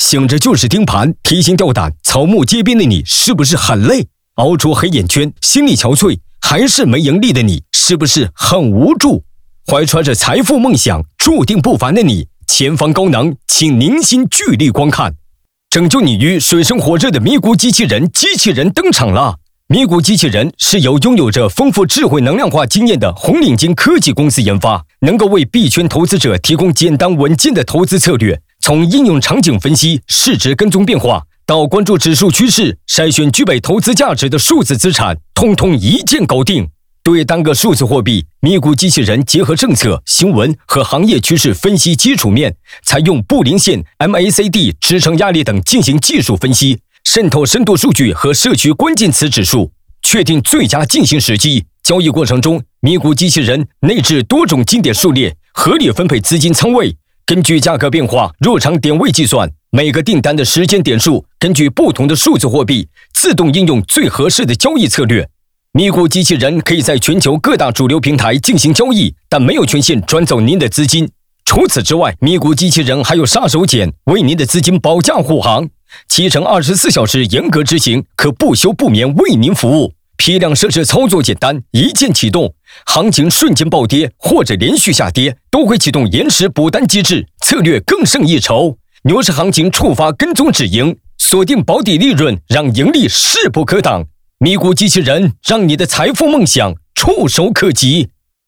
醒着就是盯盘，提心吊胆，草木皆兵的你是不是很累？熬出黑眼圈，心力憔悴，还是没盈利的你是不是很无助？怀揣着财富梦想，注定不凡的你，前方高能，请凝心聚力观看。拯救你于水深火热的咪咕机器人登场了。咪咕机器人是由拥有着丰富智慧能量化经验的红领巾科技公司研发，能够为币圈投资者提供简单稳健的投资策略，从应用场景分析、市值跟踪变化，到关注指数趋势，筛选具备投资价值的数字资产，通通一键搞定。对单个数字货币，咪咕机器人结合政策、新闻和行业趋势分析基础面，采用布林线、MACD 支撑压力等进行技术分析，渗透深度数据和社区关键词指数，确定最佳进行时机。交易过程中，咪咕机器人内置多种经典数列，合理分配资金仓位，根据价格变化入场点位计算每个订单的时间点数，根据不同的数字货币自动应用最合适的交易策略。咪咕机器人可以在全球各大主流平台进行交易，但没有权限转走您的资金。除此之外，咪咕机器人还有杀手锏，为您的资金保驾护航，7乘24小时严格执行，可不休不眠为您服务。批量设置操作简单，一键启动，行情瞬间暴跌或者连续下跌，都会启动延时补单机制，策略更胜一筹。牛市行情触发跟踪止盈，锁定保底利润，让盈利势不可挡。咪咕机器人让你的财富梦想触手可及。